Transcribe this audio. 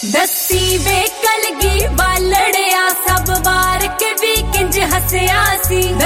दस्सी वे कलगी बालड़िया सब बार के भी किंज हसया सी।